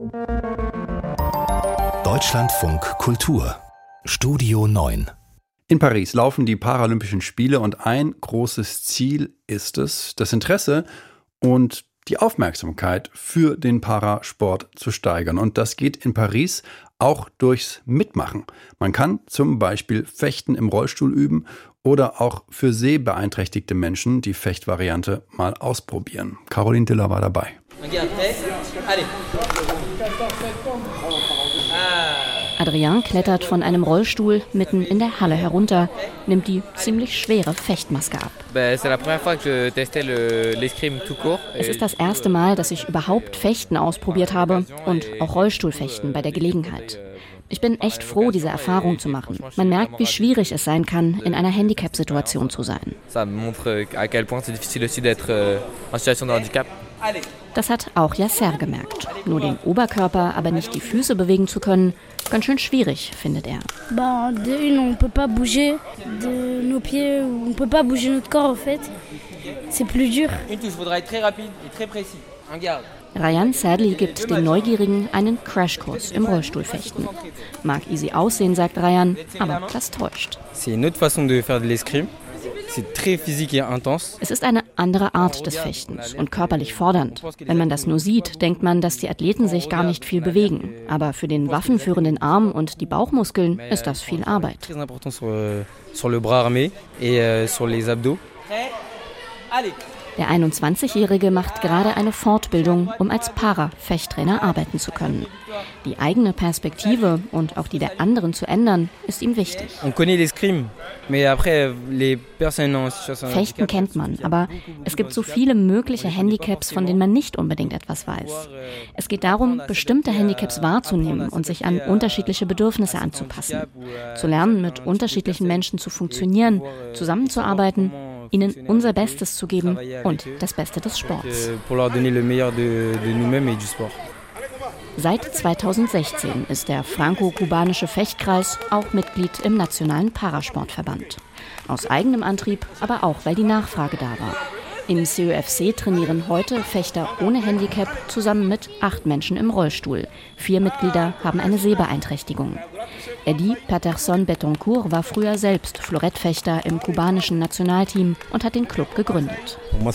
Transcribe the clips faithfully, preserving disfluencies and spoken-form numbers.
Deutschlandfunk Kultur Studio neun. In Paris laufen die Paralympischen Spiele und ein großes Ziel ist es, das Interesse und die Aufmerksamkeit für den Parasport zu steigern. Und das geht in Paris auch durchs Mitmachen. Man kann zum Beispiel Fechten im Rollstuhl üben oder auch für sehbeeinträchtigte Menschen die Fechtvariante mal ausprobieren. Caroline Diller war dabei. Adrien klettert von einem Rollstuhl mitten in der Halle herunter, nimmt die ziemlich schwere Fechtmaske ab. Es ist das erste Mal, dass ich überhaupt Fechten ausprobiert habe und auch Rollstuhlfechten bei der Gelegenheit. Ich bin echt froh, diese Erfahrung zu machen. Man merkt, wie schwierig es sein kann, in einer Handicap-Situation zu sein. Das hat auch Yasser gemerkt. Nur den Oberkörper, aber nicht die Füße bewegen zu können, ganz schön schwierig, findet er. Ryan Sadley gibt den Neugierigen einen Crashkurs im Rollstuhlfechten. Mag easy aussehen, sagt Ryan, aber das täuscht. Es ist eine andere Art des Fechtens und körperlich fordernd. Wenn man das nur sieht, denkt man, dass die Athleten sich gar nicht viel bewegen. Aber für den waffenführenden Arm und die Bauchmuskeln ist das viel Arbeit. Der einundzwanzigjährige macht gerade eine Fortbildung, um als Para-Fechttrainer arbeiten zu können. Die eigene Perspektive und auch die der anderen zu ändern, ist ihm wichtig. Fechten kennt man, aber es gibt so viele mögliche Handicaps, von denen man nicht unbedingt etwas weiß. Es geht darum, bestimmte Handicaps wahrzunehmen und sich an unterschiedliche Bedürfnisse anzupassen. Zu lernen, mit unterschiedlichen Menschen zu funktionieren, zusammenzuarbeiten, ihnen unser Bestes zu geben und das Beste des Sports. Seit zweitausendsechzehn ist der franco-kubanische Fechtkreis auch Mitglied im Nationalen Parasportverband. Aus eigenem Antrieb, aber auch, weil die Nachfrage da war. Im C Ö F C trainieren heute Fechter ohne Handicap zusammen mit acht Menschen im Rollstuhl. Vier Mitglieder haben eine Sehbeeinträchtigung. Eddie Patterson-Betancourt war früher selbst Florettfechter im kubanischen Nationalteam und hat den Club gegründet.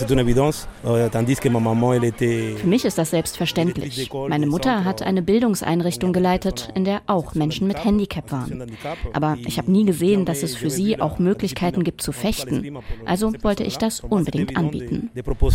Für mich ist das selbstverständlich. Meine Mutter hat eine Bildungseinrichtung geleitet, in der auch Menschen mit Handicap waren. Aber ich habe nie gesehen, dass es für sie auch Möglichkeiten gibt zu fechten. Also wollte ich das unbedingt anbieten.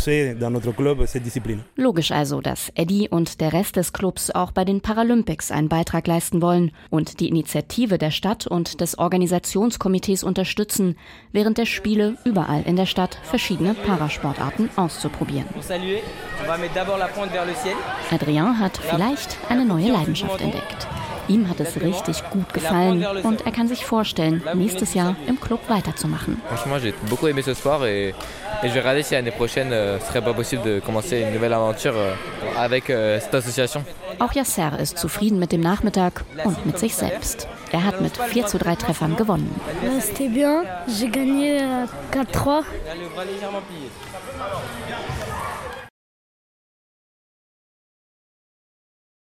Logisch also, dass Eddie und der Rest des Clubs auch bei den Paralympics einen Beitrag leisten wollen und die Initiative der Stadt und des Organisationskomitees unterstützen, während der Spiele überall in der Stadt verschiedene Parasportarten auszuprobieren. Adrien hat vielleicht eine neue Leidenschaft entdeckt. Ihm hat es richtig gut gefallen und er kann sich vorstellen, nächstes Jahr im Club weiterzumachen. Auch Yasser ist zufrieden mit dem Nachmittag und mit sich selbst. Er hat mit vier zu drei Treffern gewonnen. C'était bien, j'ai gagné quatre trois.